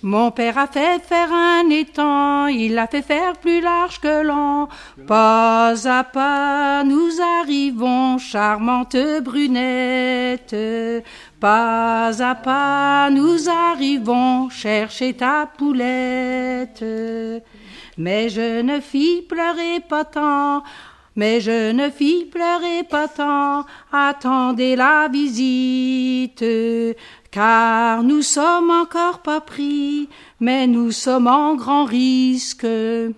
Mon père a fait faire un étang, il l'a fait faire plus large que long. Pas à pas, nous arrivons, charmante brunette. Pas à pas, nous arrivons, chercher ta poulette. Mais jeune fille, pleurez pas tant. Mais jeune fille, pleurez pas tant, attendez la visite, car nous sommes encore pas pris, mais nous sommes en grand risque.